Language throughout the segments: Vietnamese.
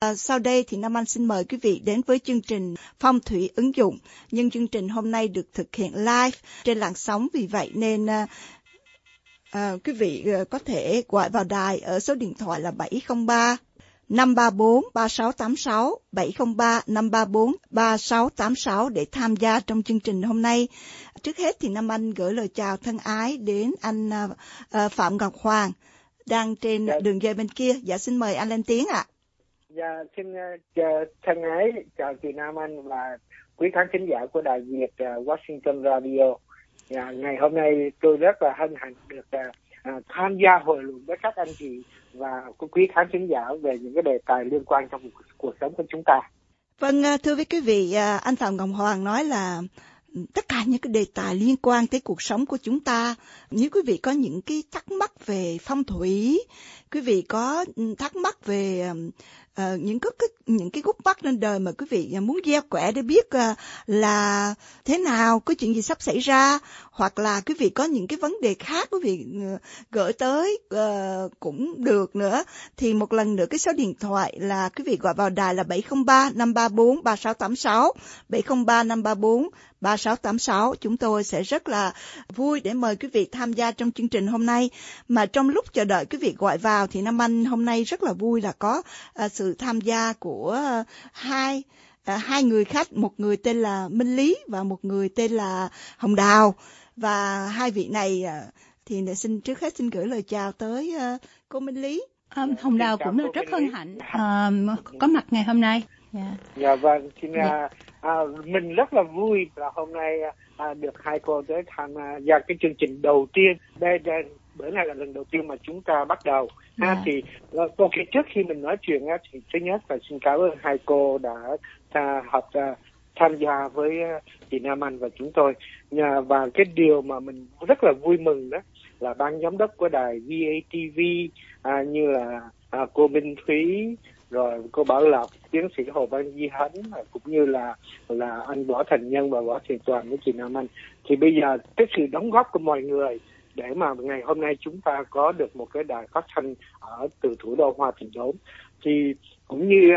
Sau đây thì Nam Anh xin mời quý vị đến với chương trình Phong thủy ứng dụng. Nhưng chương trình hôm nay được thực hiện live trên làn sóng, vì vậy nên quý vị có thể gọi vào đài ở số điện thoại là 703 534 3686, 703 534 3686 để tham gia trong chương trình hôm nay. Trước hết thì Nam Anh gửi lời chào thân ái đến anh Phạm Ngọc Hoàng đang trên đường dây bên kia. Dạ xin mời anh lên tiếng ạ. Dạ xin thân ái chào chị Nam Anh và quý khán thính giả của Đài Việt Washington Radio. Ngày hôm nay tôi rất là hân hạnh được tham gia hội luận với các anh chị và quý khán thính giả về những cái đề tài liên quan trong cuộc sống của chúng ta. Vâng, thưa với quý vị, anh Phạm Ngọc Hoàng nói là tất cả những cái đề tài liên quan tới cuộc sống của chúng ta. Nếu quý vị có những cái thắc mắc về phong thủy, quý vị có thắc mắc về những cái gút mắt lên đời mà quý vị muốn gieo quẻ để biết là thế nào, có chuyện gì sắp xảy ra, hoặc là quý vị có những cái vấn đề khác quý vị gửi tới cũng được nữa, thì một lần nữa cái số điện thoại là quý vị gọi vào đài là 703 534 3686, 703 534 3686. Chúng tôi sẽ rất là vui để mời quý vị tham gia trong chương trình hôm nay. Mà trong lúc chờ đợi quý vị gọi vào thì Nam Anh hôm nay rất là vui là có sự tham gia của hai người khách, một người tên là Minh Lý và một người tên là Hồng Đào. Và hai vị này thì trước hết xin gửi lời chào tới cô Minh Lý. Hồng Đào cũng rất hân hạnh có mặt ngày hôm nay. Dạ vâng, mình rất là vui là hôm nay được hai cô tới tham gia cái chương trình đầu tiên. Đây bữa nay là lần đầu tiên mà chúng ta bắt đầu. Thì trước khi mình nói chuyện thì thứ nhất là xin cảm ơn hai cô đã tham gia với chị Nam Anh và chúng tôi. Và cái điều mà mình rất là vui mừng đó là ban giám đốc của đài VATV như là cô Minh Thúy, rồi cô Bảo Lộc, tiến sĩ Hồ Văn Di Hấn, cũng như là anh Võ Thành Nhân và Võ Thiện Toàn với chị Nam Anh. Thì bây giờ cái sự đóng góp của mọi người để mà ngày hôm nay chúng ta có được một cái đài phát thanh ở từ thủ đô Hoa Thịnh Đốn, thì cũng như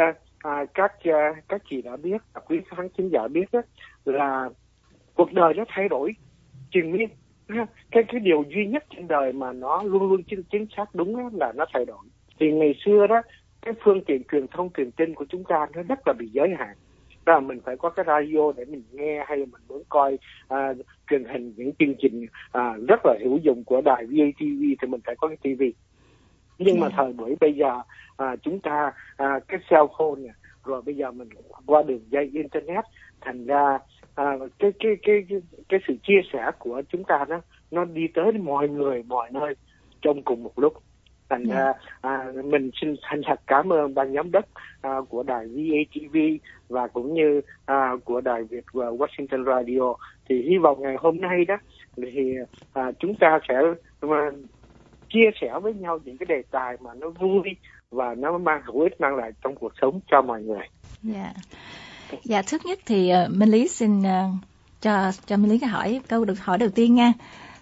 các chị đã biết, quý khán thính giả biết đó, là cuộc đời nó thay đổi triền miên. Cái điều duy nhất trên đời mà nó luôn luôn chính xác đúng là nó thay đổi. Thì ngày xưa đó, cái phương tiện truyền thông truyền tin của chúng ta nó rất là bị giới hạn. Đó là mình phải có cái radio để mình nghe, hay là mình muốn coi truyền hình những chương trình rất là hữu dụng của đài VATV thì mình phải có cái TV. Nhưng mà thời buổi bây giờ chúng ta cái cell phone này, rồi bây giờ mình qua đường dây internet, thành ra cái sự chia sẻ của chúng ta đó nó đi tới mọi người mọi nơi trong cùng một lúc. Thành ra mình xin thành thật cảm ơn ban giám đốc của đài VATV và cũng như của đài Việt Washington Radio. Thì hy vọng ngày hôm nay đó thì chúng ta sẽ chia sẻ với nhau những cái đề tài mà nó vui và nó mang hữu ích, mang lại trong cuộc sống cho mọi người. Dạ, trước nhất thì Minh Lý xin cho Minh Lý hỏi câu được hỏi đầu tiên nha.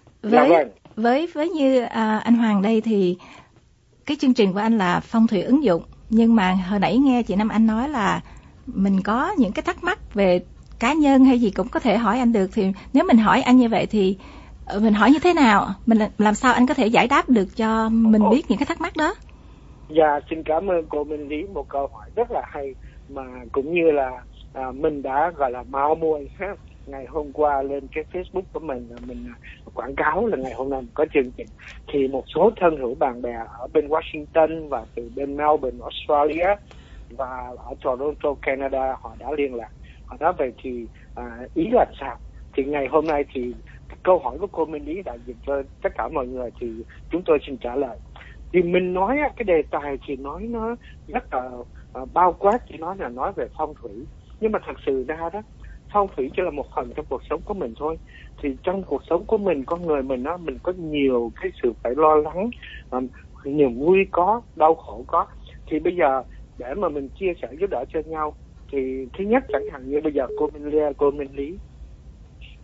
Với như anh Hoàng đây thì cái chương trình của anh là phong thủy ứng dụng, nhưng mà hồi nãy nghe chị Nam Anh nói là mình có những cái thắc mắc về cá nhân hay gì cũng có thể hỏi anh được, thì nếu mình hỏi anh như vậy thì mình hỏi như thế nào, mình làm sao anh có thể giải đáp được cho mình biết những cái thắc mắc đó? Dạ, xin cảm ơn cô Minh Lý, một câu hỏi rất là hay mà cũng như là mình đã gọi là mạo muội ngày hôm qua lên cái Facebook của mình quảng cáo là ngày hôm nay mình có chương trình, thì một số thân hữu bạn bè ở bên Washington và từ bên Melbourne, Australia và ở Toronto, Canada họ đã liên lạc, họ nói về thì ý là sao. Thì ngày hôm nay thì câu hỏi của cô Minh Lý đại diện cho tất cả mọi người thì chúng tôi xin trả lời. Thì mình nói cái đề tài thì nói nó rất là bao quát, chỉ nói là nói về phong thủy, nhưng mà thật sự ra đó, phong thủy chỉ là một phần trong cuộc sống của mình thôi. Thì trong cuộc sống của mình, con người mình đó, mình có nhiều cái sự phải lo lắng, nhiều vui có, đau khổ có. Thì bây giờ để mà mình chia sẻ giúp đỡ cho nhau, thì thứ nhất chẳng hạn như bây giờ cô Minh Lý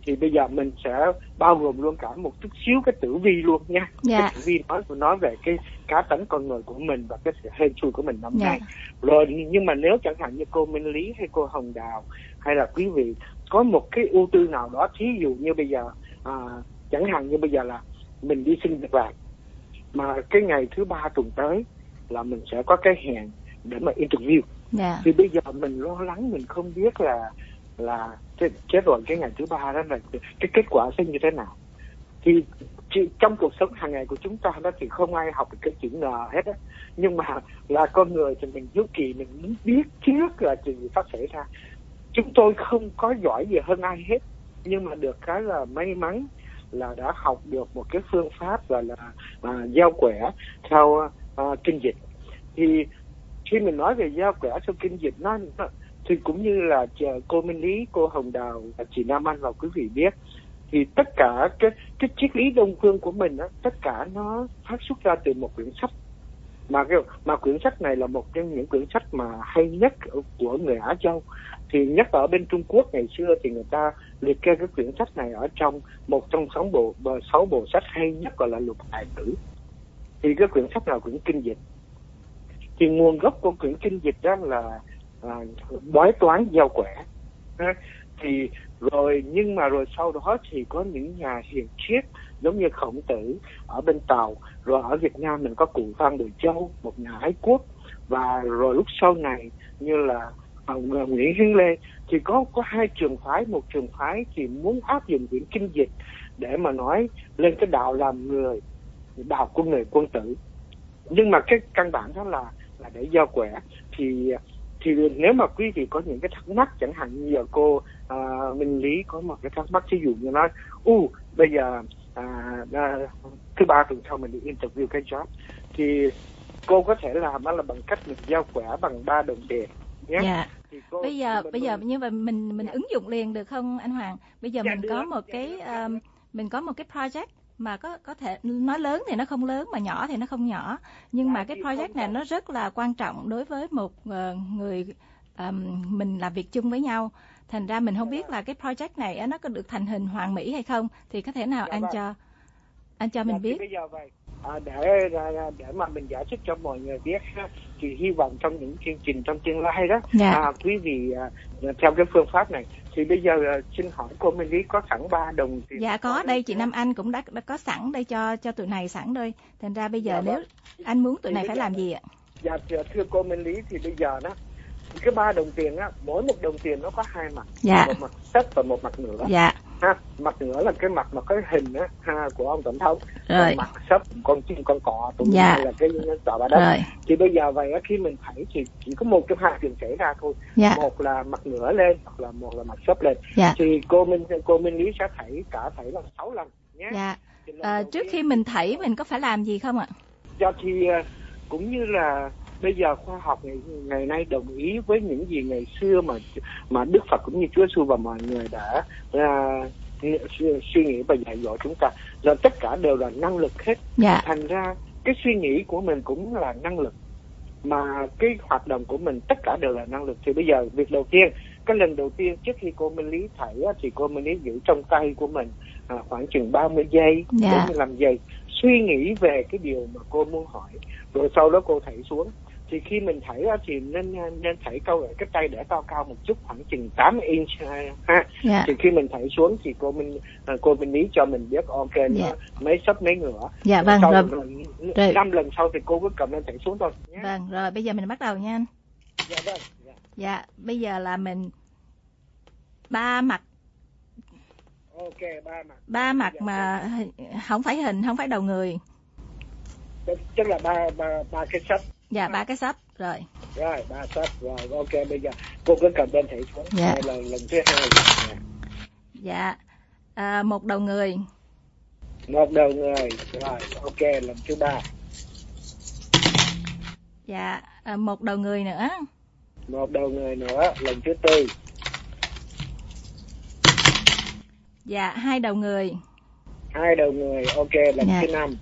thì bây giờ mình sẽ bao gồm luôn cả một chút xíu cái tử vi luôn nha. Cái tử vi nói về cái cá tính con người của mình và cái sự hên xui của mình năm nay. Rồi nhưng mà nếu chẳng hạn như cô Minh Lý hay cô Hồng Đào hay là quý vị có một cái ưu tư nào đó, thí dụ như bây giờ chẳng hạn như bây giờ là mình đi xin việc làm mà cái ngày thứ 3 tuần tới là mình sẽ có cái hẹn để mà interview. Thì bây giờ mình lo lắng, mình không biết là chết rồi, cái ngày thứ 3 đó là cái kết quả sẽ như thế nào. Thì trong cuộc sống hàng ngày của chúng ta đó thì không ai học được cái chữ N hết á, nhưng mà là con người thì mình hiếu kỳ, mình muốn biết trước là chuyện gì phát xảy ra. Chúng tôi không có giỏi gì hơn ai hết, nhưng mà được cái là may mắn là đã học được một cái phương pháp gọi là giao quẻ theo kinh dịch. Thì khi mình nói về giao quẻ theo kinh dịch nó thì cũng như là cô Minh Lý, cô Hồng Đào, chị Nam Anh và quý vị biết, thì tất cả cái triết lý Đông phương của mình đó, tất cả nó phát xuất ra từ một quyển sách mà quyển sách này là một trong những quyển sách mà hay nhất của người Á Châu. Thì nhất ở bên Trung Quốc ngày xưa thì người ta liệt kê cái quyển sách này ở trong một trong 6 bộ sách hay nhất, gọi là Lục Đại Tử. Thì cái quyển sách là quyển kinh dịch. Thì nguồn gốc của quyển kinh dịch đó là bói toán giao quẻ. Thì rồi nhưng mà rồi sau đó thì có những nhà hiền triết giống như Khổng Tử ở bên Tàu, rồi ở Việt Nam mình có cụ Phan Bội Châu, một nhà ái quốc, và rồi lúc sau này như là Nguyễn Hiến Lê, thì có hai trường phái. Một trường phái thì muốn áp dụng quyển kinh dịch để mà nói lên cái đạo làm người, đạo của người quân tử, nhưng mà cái căn bản đó là để giao quẻ. Thì nếu mà quý vị có những cái thắc mắc, chẳng hạn như giờ cô Minh Lý có một cái thắc mắc, ví dụ như nói bây giờ thứ 3 tuần sau mình đi interview cái job, thì cô có thể làm đó là bằng cách mình giao quẻ bằng 3 đồng tiền nhé. Thì bây giờ như vậy mình ứng dụng liền được không anh Hoàng? Bây giờ mình có một cái mình có một cái project mà có thể nói lớn thì nó không lớn, mà nhỏ thì nó không nhỏ, nhưng mà cái project này nó rất là quan trọng đối với một người mình làm việc chung với nhau. Thành ra mình không biết là cái project này nó có được thành hình hoàn mỹ hay không, thì có thể nào anh cho mình biết. Bây giờ vậy để mà mình giải thích cho mọi người biết, thì hy vọng trong những chương trình trong tương lai đó, quý vị theo cái phương pháp này. Thì bây giờ xin hỏi cô Minh Lý có sẵn 3 đồng tiền? Dạ có, đây chị Nam Anh cũng đã có sẵn đây cho tụi này sẵn rồi. Thành ra bây giờ nếu anh muốn tụi này phải làm gì ạ? Dạ thưa cô Minh Lý, thì bây giờ đó cái 3 đồng tiền á, mỗi một đồng tiền nó có 2 mặt, một mặt sấp và một mặt nửa. Mặt nửa là cái mặt mà cái hình á của ông tổng thống, còn mặt sấp con chim con cọ tụi mình là cái tòa bả đất. Thì bây giờ vậy á, khi mình thảy thì chỉ có một trong hai chuyện xảy ra thôi, một là mặt nửa lên hoặc là một là mặt sấp lên. Thì cô Minh Lý sẽ thảy là 6 lần nhé. Trước khi mình thảy mình có phải làm gì không ạ? Thì cũng như là bây giờ khoa học ngày nay đồng ý với những gì ngày xưa mà Đức Phật cũng như Chúa Giêsu và mọi người đã suy nghĩ và dạy dỗ chúng ta, là tất cả đều là năng lực hết. Thành ra cái suy nghĩ của mình cũng là năng lực, mà cái hoạt động của mình tất cả đều là năng lực. Thì bây giờ việc đầu tiên, cái lần đầu tiên trước khi cô Minh Lý thảy thì cô Minh Lý giữ trong tay của mình khoảng chừng 30 giây, 45 giây, suy nghĩ về cái điều mà cô muốn hỏi, rồi sau đó cô thảy xuống. Thì khi mình thảy thì nên thảy cái tay để cao một chút, khoảng chừng 8 inch ha. Thì khi mình thảy xuống thì cô Minh Lý cho mình biết ok nó mấy sấp mấy ngửa. Vâng, rồi 5 lần sau thì cô cứ cầm lên thảy xuống thôi nhé. Vâng, rồi bây giờ mình bắt đầu nha anh. Vâng. Bây giờ là mình 3 mặt. Ok, 3 mặt. 3 mặt mà không phải hình, không phải đầu người. Tức là ba cái sấp. 3 cái sấp rồi. 3 sấp rồi. Ok, bây giờ cô cứ cầm lên thảy xuống. Đây là lần thứ 2. Một đầu người. Một đầu người. Rồi, ok, lần thứ 3. Một đầu người nữa. Một đầu người nữa, lần thứ 4. 2 đầu người. 2 đầu người, ok, lần thứ 5.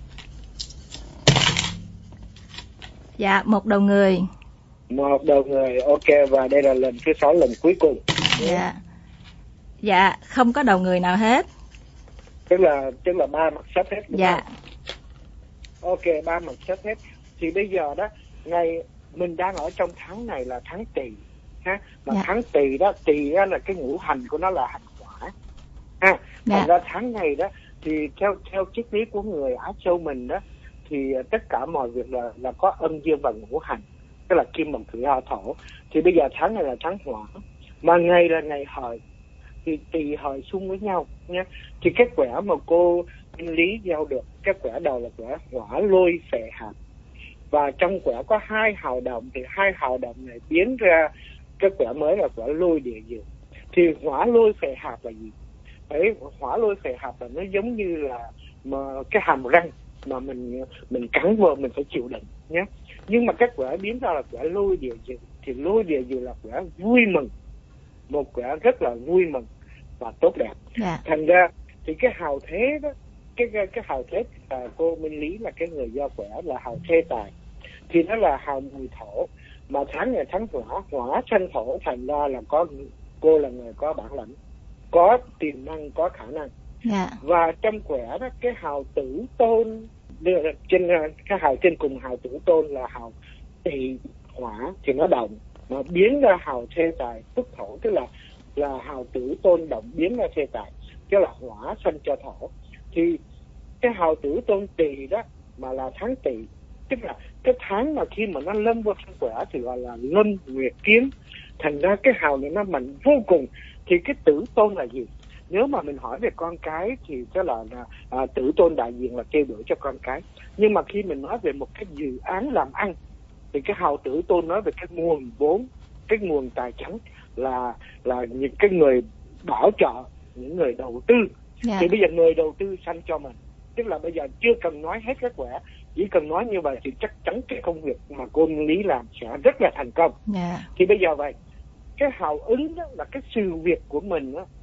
Một đầu người. Một đầu người, ok, và đây là lần thứ 6, lần cuối cùng. Dạ, không có đầu người nào hết. Tức là ba mặt sắt hết. Dạ. Ok, ba mặt sắt hết. Thì bây giờ đó, ngày mình đang ở trong tháng này là tháng Tỵ ha, mà dạ. tháng Tỵ đó, Tỵ là cái ngũ hành của nó là hành hỏa ha. Thành ra tháng này đó thì theo triết lý của người Á Châu mình đó, thì tất cả mọi việc là có âm dương và ngũ hành, tức là kim mộc thủy hỏa thổ. Thì bây giờ tháng này là tháng hỏa, mà ngày là ngày hợi, thì Tỵ hợi xung với nhau nhé. Thì cái quẻ mà cô Minh Lý gieo được, cái quẻ đầu là quẻ hỏa lôi phệ hạp, và trong quẻ có 2 hào động, thì 2 hào động này biến ra cái quẻ mới là quẻ lôi địa dương. Thì hỏa lôi phệ hạp là gì? Đấy, hỏa lôi phệ hạp là nó giống như là mà cái hàm răng mà mình cắn vào mình phải chịu đựng nhé. Nhưng mà cái quẻ biến ra là quẻ lôi địa dương, thì lôi địa dương là quẻ vui mừng, một quẻ rất là vui mừng và tốt đẹp. Thành ra thì cái hào thế đó, cái hào thế cô Minh Lý là cái người do quẻ là hào thế tài, thì nó là hào mùi thổ, mà tháng này tháng hỏa sanh thổ, thành ra là cô là người có bản lĩnh, có tiềm năng, có khả năng. Và trong quẻ đó, cái hào tử tôn trên cái hào trên cùng hào tử tôn là hào Tỵ hỏa, thì nó động mà biến ra hào thê tài phúc thổ, tức là hào tử tôn động biến ra thê tài, tức là hỏa sanh cho thổ. Thì cái hào tử tôn Tỵ đó mà là tháng Tỵ, tức là cái tháng mà khi mà nó lâm vào trong quẻ thì gọi là lâm nguyệt kiến. Thành ra cái hào này nó mạnh vô cùng. Thì cái tử tôn là gì? Nếu mà mình hỏi về con cái thì tức là tử tôn đại diện là kêu đuổi cho con cái. Nhưng mà khi mình nói về một cái dự án làm ăn thì cái hào tử tôn nói về cái nguồn vốn, cái nguồn tài chính, là những cái người bảo trợ, những người đầu tư. Thì bây giờ người đầu tư sanh cho mình, tức là bây giờ chưa cần nói hết cái quẻ, chỉ cần nói như vậy thì chắc chắn cái công việc mà cô Minh Lý làm sẽ rất là thành công. Thì bây giờ vậy, cái hào ứng đó là cái sự việc của mình đó,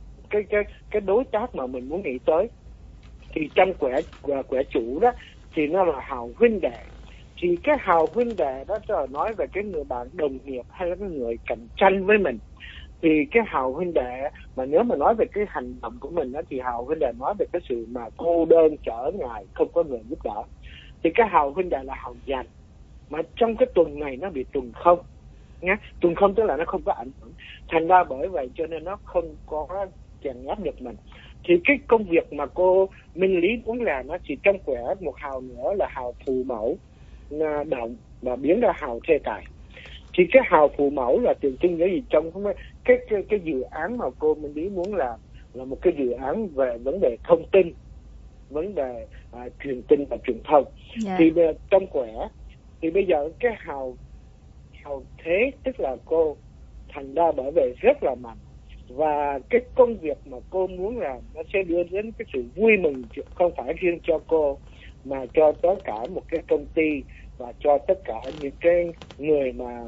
cái đối tác mà mình muốn nghĩ tới, thì trong quẻ chủ đó thì nó là hào huynh đệ. Thì cái hào huynh đệ đó là nói về cái người bạn đồng nghiệp hay là cái người cạnh tranh với mình. Thì cái hào huynh đệ mà nếu mà nói về cái hành động của mình đó, thì hào huynh đệ nói về cái sự mà cô đơn trở ngại, không có người giúp đỡ. Thì cái hào huynh đệ là hào dành, mà trong cái tuần này nó bị tuần không nhé. Tuần không tức là nó không có ảnh hưởng, thành ra bởi vậy cho nên nó không có chèn ép được mình. Thì cái công việc mà cô Minh Lý muốn làm nó chỉ trong quẻ một hào nữa là hào phù mẫu động và biến ra hào thê tài. Thì cái hào phù mẫu là tượng trưng cái gì? Trong cái dự án mà cô Minh Lý muốn làm là một cái dự án về vấn đề thông tin, vấn đề truyền tin và truyền thông. Thì trong quẻ thì bây giờ cái hào thế tức là cô, thành ra bởi vậy rất là mạnh, và cái công việc mà cô muốn làm nó sẽ đưa đến cái sự vui mừng, không phải riêng cho cô mà cho tất cả một cái công ty và cho tất cả những cái người mà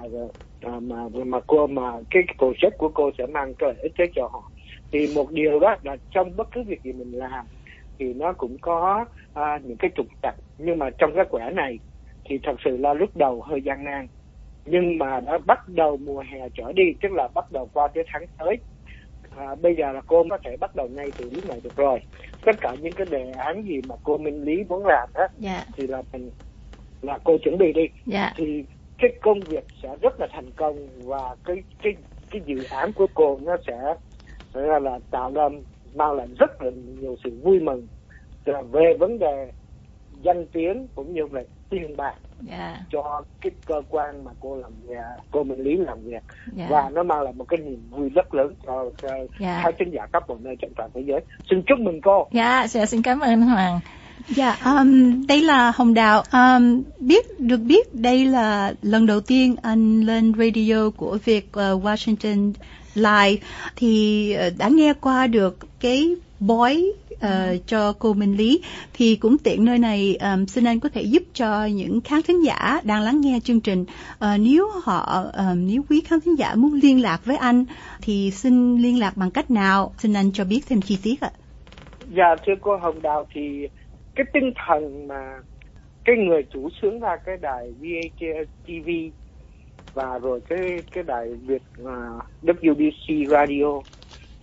cái project của cô sẽ mang cái lợi ích cho họ. Thì một điều đó là trong bất cứ việc gì mình làm thì nó cũng có những cái trục trặc, nhưng mà trong cái quẻ này thì thật sự là lúc đầu hơi gian nan, nhưng mà đã bắt đầu mùa hè trở đi, tức là bắt đầu qua tới tháng tới. Bây giờ là cô có thể bắt đầu ngay từ lúc này được rồi. Tất cả những cái đề án gì mà cô Minh Lý muốn làm đó thì là cô chuẩn bị đi. Thì cái công việc sẽ rất là thành công, và cái dự án của cô nó sẽ là tạo ra, mang lại rất là nhiều sự vui mừng về vấn đề danh tiếng cũng như về tiền bạc cho cái cơ quan mà cô Minh Lý làm việc. Và nó mang lại một cái niềm vui rất lớn cho hai khán giả khắp mọi nơi trên toàn thế giới. Xin chúc mừng cô. Xin cảm ơn anh Hoàng. Đây là Hồng Đào. Được biết đây là lần đầu tiên anh lên radio của Việt Washington Live, thì đã nghe qua được cái bói cho cô Minh Lý, thì cũng tiện nơi này xin anh có thể giúp cho những khán thính giả đang lắng nghe chương trình, nếu quý khán thính giả muốn liên lạc với anh thì xin liên lạc bằng cách nào, xin anh cho biết thêm chi tiết ạ. Thưa cô Hồng Đào, thì cái tinh thần mà cái người chủ xướng ra cái đài VHS TV và rồi cái đài Việt WBC Radio,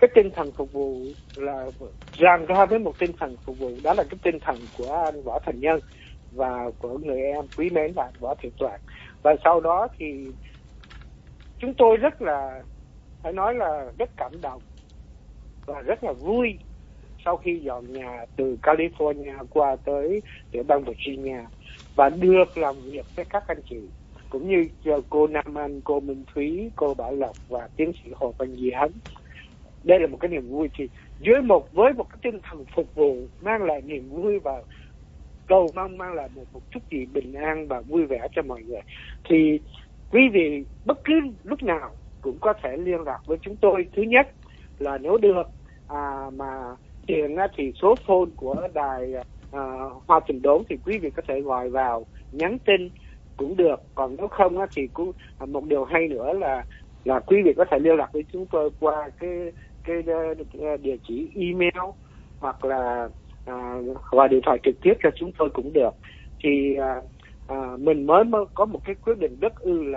cái tinh thần phục vụ là ràng ra với một tinh thần phục vụ, đó là cái tinh thần của anh Võ Thành Nhân và của người em quý mến là anh Võ Thiện Toàn. Và sau đó thì chúng tôi rất là, phải nói là rất cảm động và rất là vui sau khi dọn nhà từ California qua tới tiểu bang Virginia và được làm việc với các anh chị, cũng như cô Nam Anh, cô Minh Thúy, cô Bảo Lộc và tiến sĩ Hồ Văn Dián. Đây là một cái niềm vui, thì với một cái tinh thần phục vụ mang lại niềm vui và cầu mong mang lại một chút gì bình an và vui vẻ cho mọi người, thì quý vị bất cứ lúc nào cũng có thể liên lạc với chúng tôi. Thứ nhất là nếu được mà tiền thì số phone của đài Hoa Trình Đốn thì quý vị có thể gọi vào nhắn tin cũng được. Còn nếu không thì cũng một điều hay nữa là quý vị có thể liên lạc với chúng tôi qua cái địa chỉ email hoặc là gọi điện thoại trực tiếp cho chúng tôi cũng được. Thì mình mới có một cái quyết định rất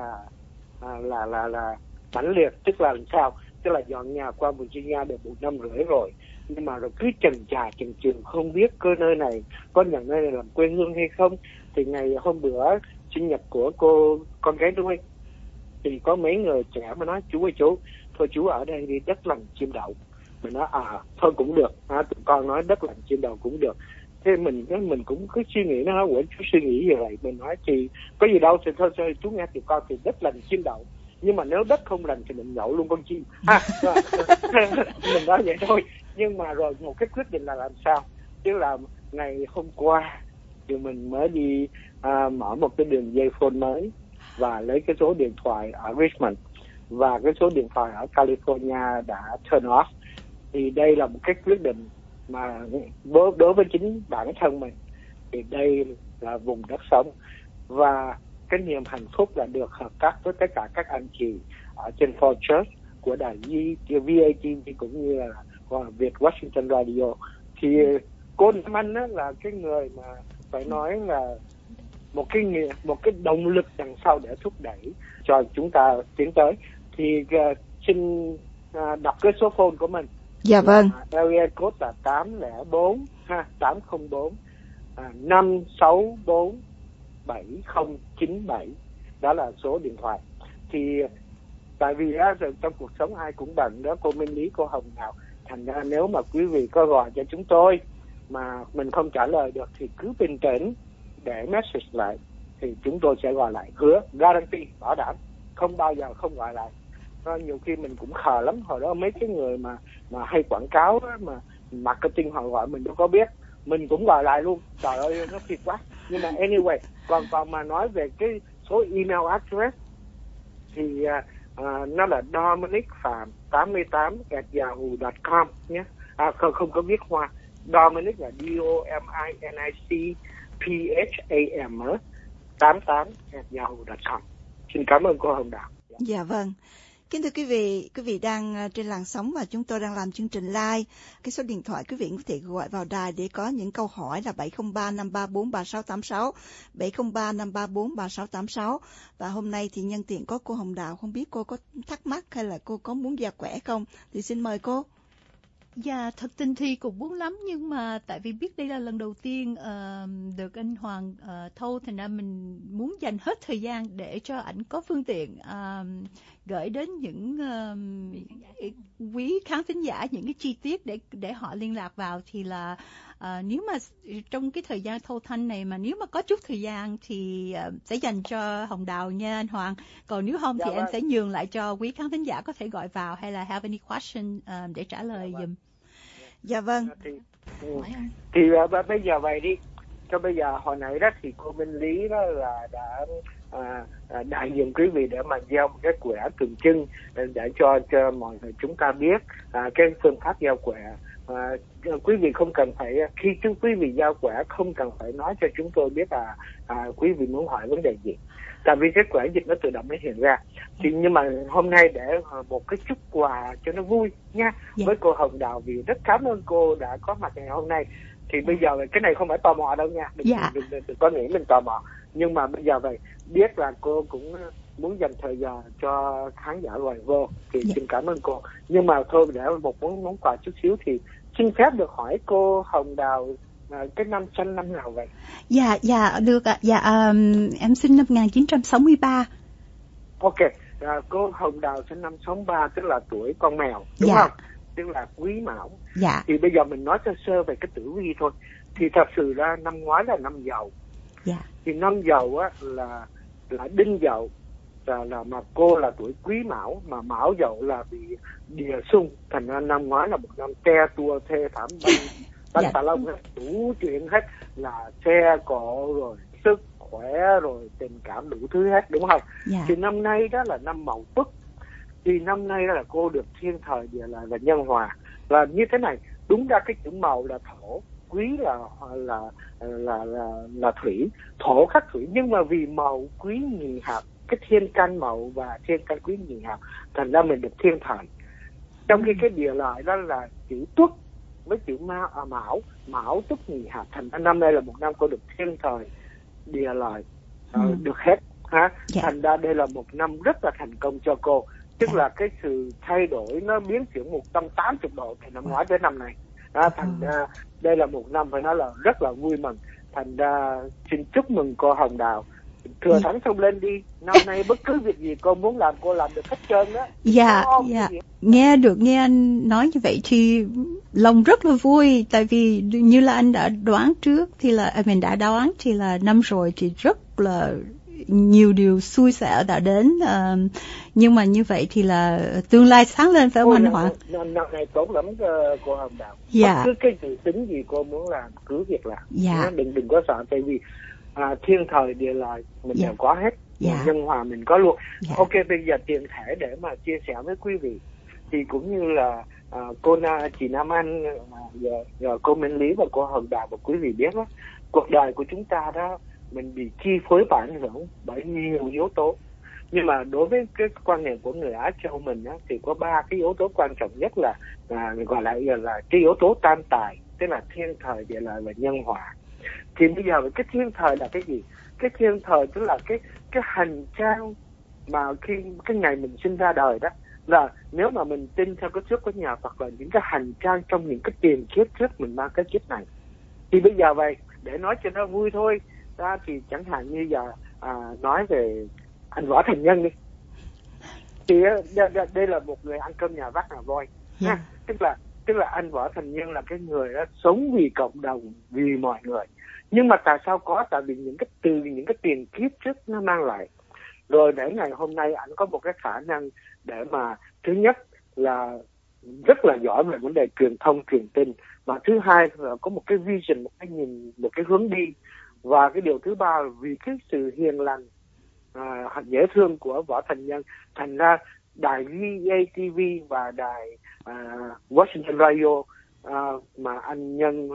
là mãnh liệt, tức là làm sao? Tức là dọn nhà qua Virginia được 1 năm rưỡi rồi, nhưng mà rồi cứ chần chừ không biết cơ nơi này có nhận nơi này làm quê hương hay không. Thì ngày hôm bữa sinh nhật của con gái tôi thì có mấy người trẻ mà nói chú ơi chú, thôi chú ở đây đi, đất lành chim đậu. Mình nói thôi cũng được, tụi con nói đất lành chim đậu cũng được. Thế mình cũng cứ suy nghĩ, nó nói ủa chú suy nghĩ gì vậy? Mình nói thì có gì đâu, thì thôi chú nghe tụi con thì đất lành chim đậu, nhưng mà nếu đất không lành thì mình nhậu luôn con chim. Mình nói vậy thôi. Nhưng mà rồi một cái quyết định là làm sao? Tức là ngày hôm qua thì mình mới đi mở một cái đường dây phone mới và lấy cái số điện thoại ở Richmond và cái số điện thoại ở California đã turn off. Thì đây là một cái quyết định mà đối với chính bản thân mình thì đây là vùng đất sống, và cái niềm hạnh phúc là được hợp tác với tất cả các anh chị ở trên Ford Church của đài VATV cũng như là Việt Washington Radio. Thì cô Nam Anh là cái người mà phải nói là một cái động lực đằng sau để thúc đẩy cho chúng ta tiến tới. Thì xin đọc cái số phone của mình. Dạ vâng. Area code là 804 804 564 7097. Đó là số điện thoại. Thì tại vì trong cuộc sống ai cũng bận đó, cô Minh Lý, cô Hồng Đào, thành ra nếu mà quý vị có gọi cho chúng tôi mà mình không trả lời được thì cứ bình tĩnh để message lại thì chúng tôi sẽ gọi lại, hứa guarantee, bảo đảm không bao giờ không gọi lại. Nhiều khi mình cũng khờ lắm, hồi đó mấy cái người mà hay quảng cáo đó, mà marketing họ gọi mình đâu có biết, mình cũng gọi lại luôn, trời ơi nó phiền quá. Nhưng mà anyway, còn mà nói về cái số email address thì nó là dominic.phạm88@yahoo.com nhé. Không có viết hoa. Dominic là DOMINICPHAM 88@yahoo.com. Xin cảm ơn cô Hồng Đào. Dạ vâng. Kính thưa quý vị đang trên làn sóng và chúng tôi đang làm chương trình live. Cái số điện thoại quý vị có thể gọi vào đài để có những câu hỏi là 703-534-3686, 703-534-3686. Và hôm nay thì nhân tiện có cô Hồng Đào, không biết cô có thắc mắc hay là cô có muốn gia khỏe không? Thì xin mời cô. Dạ, thật tình thì cũng muốn lắm, nhưng mà tại vì biết đây là lần đầu tiên được anh Hoàng thâu, thành ra mình muốn dành hết thời gian để cho ảnh có phương tiện gửi đến những quý khán thính giả những cái chi tiết để họ liên lạc vào. Thì là nếu mà trong cái thời gian thâu thanh này mà nếu mà có chút thời gian thì sẽ dành cho Hồng Đào nha anh Hoàng. Còn nếu không thì em sẽ nhường lại cho quý khán thính giả có thể gọi vào hay là have any question để trả lời giùm. Dạ vâng. Thì bây giờ vậy đi. Cho bây giờ hồi nãy đó thì cô Minh Lý đó là đã đại diện quý vị để mà gieo một cái quẻ tượng trưng để cho mọi người chúng ta biết cái phương pháp gieo quẻ. Quý vị không cần phải, khi quý vị gieo quẻ không cần phải nói cho chúng tôi biết là quý vị muốn hỏi vấn đề gì, tại vì cái quẻ dịch nó tự động nó hiện ra. Thì nhưng mà hôm nay để một cái chút quà cho nó vui nha, với cô Hồng Đào, vì rất cảm ơn cô đã có mặt ngày hôm nay. Thì bây giờ cái này không phải tò mò đâu nha, đừng có nghĩ mình tò mò, nhưng mà bây giờ vậy biết là cô cũng muốn dành thời gian cho khán giả gọi vô thì xin cảm ơn cô. Nhưng mà thôi để một món quà chút xíu thì xin phép được hỏi cô Hồng Đào cái năm sinh năm nào vậy? Dạ được ạ. Em sinh năm 1963. Ok, cô Hồng Đào sinh năm 63 tức là tuổi con mèo đúng không? Tức là Quý Mão. Thì bây giờ mình nói sơ về cái tử vi thôi. Thì thật sự ra năm ngoái là năm Dậu. Thì năm Dậu á là Đinh Dậu, là mà cô là tuổi Quý Mão, mà Mão Dậu là bị địa xung, thành ra năm ngoái là một năm te tua thê thảm bánh tà lông hết, đủ chuyện hết, là xe cộ rồi sức khỏe rồi tình cảm đủ thứ hết, đúng không? Thì năm nay đó là năm Mậu Tuất. Thì năm nay đó là cô được thiên thời địa lợi và nhân hòa. Là như thế này, đúng ra cái chữ Mậu là thổ, Quý là thủy, thổ khắc thủy, nhưng mà vì Mậu Quý nhị hợp, cái thiên can Mậu và thiên can Quý nhị hợp, thành ra mình được thiên thời. Trong khi cái địa lợi đó là chữ Tuất với chữ Mão Tuất nhị hợp, thành ra năm nay là một năm cô được thiên thời địa lợi được hết ha. Thành ra đây là một năm rất là thành công cho cô, tức là cái sự thay đổi nó biến chuyển 180 độ từ năm ngoái đến năm này. Thành ra đây là một năm phải nói là rất là vui mừng. Thành ra xin chúc mừng cô Hồng Đào, thừa thắng xông lên đi, năm nay bất cứ việc gì cô muốn làm cô làm được hết trơn đó. Nghe anh nói như vậy thì lòng rất là vui, tại vì như là anh đã đoán trước thì là mình đã đoán thì là năm rồi thì rất là nhiều điều xui xẻo đã đến, nhưng mà như vậy thì là tương lai sáng lên phải không anh Hoàng? Năm này tốt lắm cô Hồng Đào. Bất cứ cái sự tính gì cô muốn làm cứ việc làm, đừng có sợ, tại vì thiên thời địa lợi mình đều có hết, nhân hòa mình có luôn. Ok, bây giờ tiện thể để mà chia sẻ với quý vị thì cũng như là chị Nam Anh, cô Minh Lý và cô Hồng Đào và quý vị biết đó, cuộc đời của chúng ta đó mình bị chi phối và ảnh hưởng bởi nhiều yếu tố. Nhưng mà đối với cái quan niệm của người Á Châu mình á, thì có 3 cái yếu tố quan trọng nhất là gọi là cái yếu tố tam tài, tức là thiên thời địa lợi và nhân hòa. Thì bây giờ cái thiên thời là cái gì? Cái thiên thời tức là cái hành trang mà khi cái ngày mình sinh ra đời đó, là nếu mà mình tin theo cái thuyết của nhà Phật là những cái hành trang trong những cái tiền kiếp trước mình mang cái kiếp này. Thì bây giờ vậy để nói cho nó vui thôi ra, thì chẳng hạn như giờ nói về anh Võ Thành Nhân đi, thì đây là một người ăn cơm nhà vắt là voi, tức là anh Võ Thành Nhân là cái người đó sống vì cộng đồng, vì mọi người. Nhưng mà tại sao có? Tại vì những cái tiền kiếp trước nó mang lại. Rồi để ngày hôm nay anh có một cái khả năng để mà thứ nhất là rất là giỏi về vấn đề truyền thông truyền tin, và thứ hai là có một cái vision, một cái nhìn, một cái hướng đi, và cái điều thứ ba là vì cái sự hiền lành dễ thương của Võ Thành Nhân, thành ra đài VATV và đài Washington Radio mà anh Nhân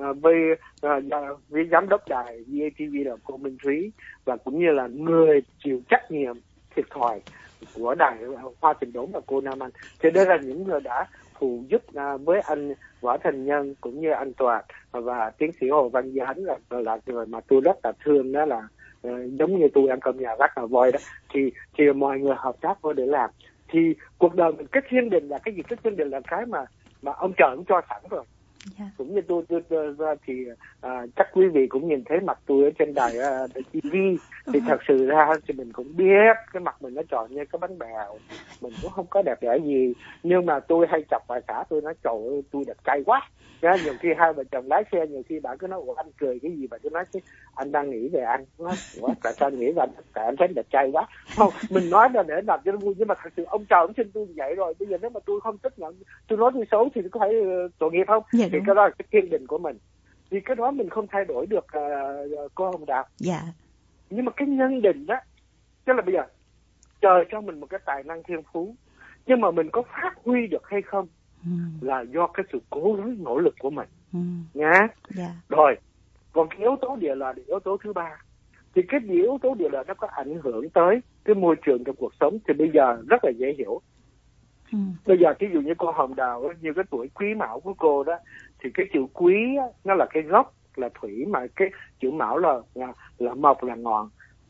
với giám đốc đài VATV là cô Minh Thúy, và cũng như là người chịu trách nhiệm thiệt thòi của đài Hoa Trình Đốn là cô Nam Anh, thì đây là những người đã phụ giúp với anh Võ Thành Nhân cũng như anh Toàn và tiến sĩ Hồ Văn Gián, là người mà tôi rất là thương, đó là giống như tôi ăn cơm nhà vắt là voi đó, thì mọi người hợp tác vô để làm. Thì cuộc đời mình, cái thiên đình là cái gì? Cái thiên đình là cái mà ông trời cũng cho sẵn rồi. Cũng như tôi thì chắc quý vị cũng nhìn thấy mặt tôi ở trên đài TV, thì thật sự ra thì mình cũng biết cái mặt mình nó tròn như cái bánh bèo, mình cũng không có đẹp đẽ gì, nhưng mà tôi hay chọc bà xã tôi nói trời ơi tôi đẹp trai quá. Nhiều khi hai vợ chồng lái xe, nhiều khi bạn cứ nói ủa anh cười cái gì, bạn cứ nói chứ anh đang nghĩ về anh, nói ủa tại sao anh nghĩ về anh, tại anh thấy đẹp trai quá. Không, mình nói là để làm cho nó vui, nhưng mà thật sự ông trời cũng xin tôi vậy rồi, bây giờ nếu mà tôi không chấp nhận, tôi nói tôi xấu thì có phải tội nghiệp không? Thì cái đó là cái thiên đình của mình, thì cái đó mình không thay đổi được cô Hồng Đào. Nhưng mà cái nhân định đó, tức là bây giờ trời cho mình một cái tài năng thiên phú, nhưng mà mình có phát huy được hay không là do cái sự cố gắng nỗ lực của mình nhá. Rồi còn cái yếu tố địa lợi là yếu tố thứ ba, thì cái yếu tố địa lợi nó có ảnh hưởng tới cái môi trường trong cuộc sống, thì bây giờ rất là dễ hiểu. Bây giờ ví dụ như cô Hồng Đào, như cái tuổi Quý Mão của cô đó, thì cái chữ Quý nó là cái gốc là thủy, mà cái chữ Mão là mộc là ngọn,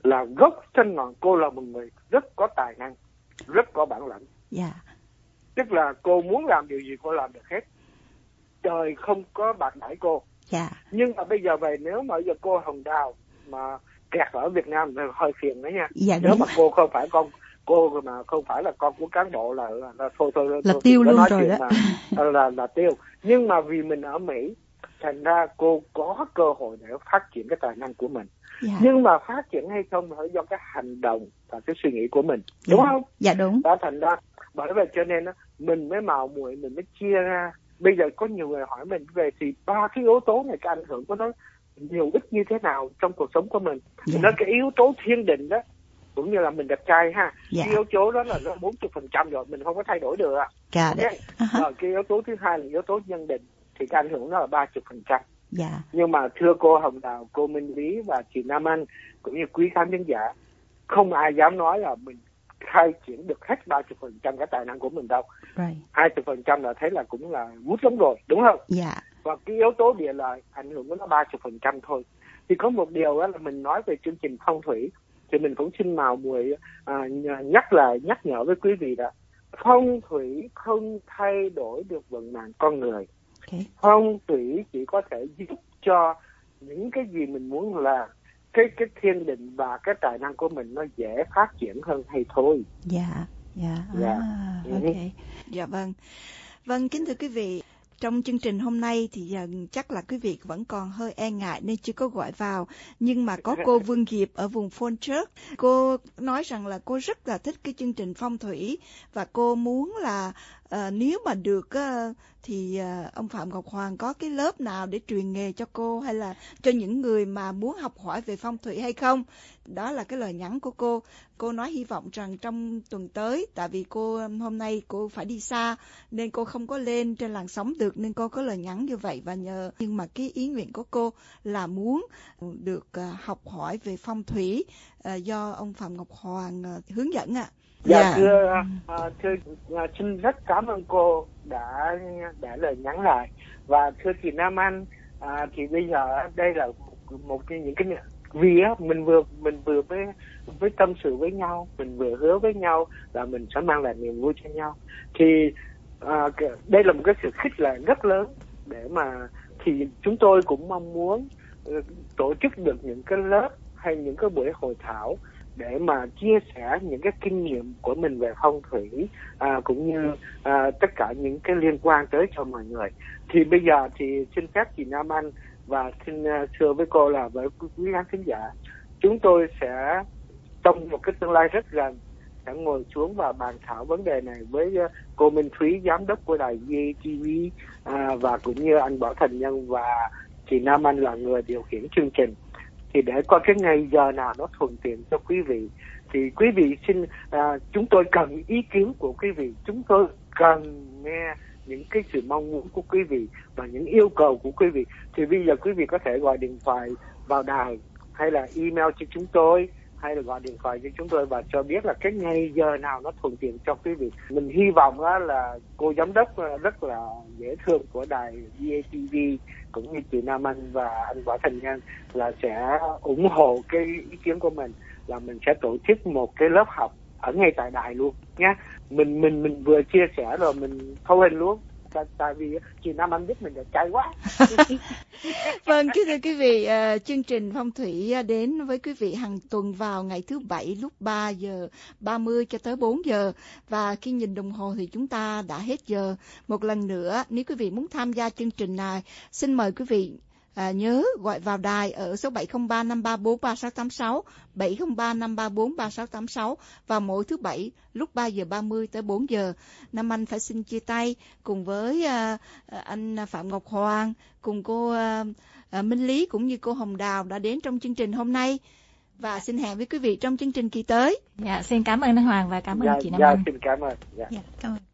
là gốc chân ngọn, cô là một người rất có tài năng, rất có bản lĩnh. Tức là cô muốn làm điều gì cô làm được hết. Trời không có bạc đãi cô. Nhưng mà bây giờ về, nếu mà giờ cô Hồng Đào mà kẹt ở Việt Nam thì hơi phiền đấy nha. Nếu mà cô không phải cô mà không phải là con của cán bộ là thôi là tiêu luôn rồi đó. Là tiêu. Nhưng mà vì mình ở Mỹ, thành ra cô có cơ hội để phát triển cái tài năng của mình. Nhưng mà phát triển hay không phải do cái hành động và cái suy nghĩ của mình, đúng không? Dạ đúng. Đó, thành ra bởi vậy cho nên mình mới mạo muội, mình mới chia ra. Bây giờ có nhiều người hỏi mình về thì 3 cái yếu tố này, cái ảnh hưởng của nó nhiều ít như thế nào trong cuộc sống của mình. Mình nói cái yếu tố thiên định đó, cũng như là mình đẹp trai ha, cái yếu tố đó là nó 40% rồi, mình không có thay đổi được. Rồi cái yếu tố thứ hai là yếu tố nhân định, thì cái ảnh hưởng nó là 30%. Nhưng mà thưa cô Hồng Đào, cô Minh Lý và chị Nam Anh cũng như quý khán thính giả, không ai dám nói là mình khai triển được hết 30% cái tài năng của mình đâu. 20% là thấy là cũng là vút lắm rồi, đúng không? Và cái yếu tố địa lợi ảnh hưởng của nó 30% thôi. Thì có một điều đó là mình nói về chương trình phong thủy, thì mình cũng xin mạo muội nhắc nhở với quý vị đó, phong thủy không thay đổi được vận mạng con người. Phong thủy chỉ có thể giúp cho những cái gì mình muốn là cái thiên định và cái tài năng của mình nó dễ phát triển hơn hay thôi. Vâng, kính thưa quý vị, trong chương trình hôm nay thì chắc là quý vị vẫn còn hơi e ngại nên chưa có gọi vào. Nhưng mà có cô Vương Diệp ở vùng Phôn Trớt. Cô nói rằng là cô rất là thích cái chương trình phong thủy. Và cô muốn là nếu mà được thì ông Phạm Ngọc Hoàng có cái lớp nào để truyền nghề cho cô, hay là cho những người mà muốn học hỏi về phong thủy hay không. Đó là cái lời nhắn của cô. Cô nói hy vọng rằng trong tuần tới, tại vì cô hôm nay cô phải đi xa nên cô không có lên trên làn sóng được, nên cô có lời nhắn như vậy và nhờ. Nhưng mà cái ý nguyện của cô là muốn được học hỏi về phong thủy do ông Phạm Ngọc Hoàng hướng dẫn ạ. Thưa xin rất cảm ơn cô đã lời nhắn lại. Và thưa chị Nam Anh, thì bây giờ đây là một trong những cái, vì mình vừa với tâm sự với nhau, mình vừa hứa với nhau là mình sẽ mang lại niềm vui cho nhau, thì đây là một cái sự khích lệ rất lớn để mà, thì chúng tôi cũng mong muốn tổ chức được những cái lớp hay những cái buổi hội thảo để mà chia sẻ những cái kinh nghiệm của mình về phong thủy, cũng như tất cả những cái liên quan tới cho mọi người. Thì bây giờ thì xin phép chị Nam Anh và xin thưa với cô là với quý khán thính giả, chúng tôi sẽ trong một cái tương lai rất gần sẽ ngồi xuống và bàn thảo vấn đề này với cô Minh Thúy, giám đốc của đài VTV, và cũng như anh Võ Thành Nhân và chị Nam Anh là người điều khiển chương trình. Thì để coi cái ngày giờ nào nó thuận tiện cho quý vị, thì quý vị xin, chúng tôi cần ý kiến của quý vị, chúng tôi cần nghe những cái sự mong muốn của quý vị và những yêu cầu của quý vị. Thì bây giờ quý vị có thể gọi điện thoại vào đài, hay là email cho chúng tôi, hay là gọi điện thoại cho chúng tôi và cho biết là cái ngày giờ nào nó thuận tiện cho quý vị. Mình hy vọng là cô giám đốc rất là dễ thương của đài VTV cũng như chị Nam Anh và anh Võ Thành Nhân là sẽ ủng hộ cái ý kiến của mình, là mình sẽ tổ chức một cái lớp học ở ngay tại đài luôn nhé. Mình vừa chia sẻ rồi mình thâu hình luôn, tại vì chị Nam Anh biết mình đẹp trai quá. Vâng, kính thưa quý vị, chương trình phong thủy đến với quý vị hàng tuần vào ngày thứ Bảy lúc 3 giờ 30 cho tới 4 giờ. Và khi nhìn đồng hồ thì chúng ta đã hết giờ. Một lần nữa, nếu quý vị muốn tham gia chương trình này, xin mời quý vị nhớ gọi vào đài ở số 703-534-3686, 703-534-3686 vào mỗi thứ Bảy lúc 3 giờ 30 tới 4 giờ. Nam Anh phải xin chia tay cùng với anh Phạm Ngọc Hoàng, cùng cô Minh Lý cũng như cô Hồng Đào đã đến trong chương trình hôm nay. Và xin hẹn với quý vị trong chương trình kỳ tới. Xin cảm ơn anh Hoàng và cảm ơn chị Nam Anh. Xin cảm ơn. Cảm ơn.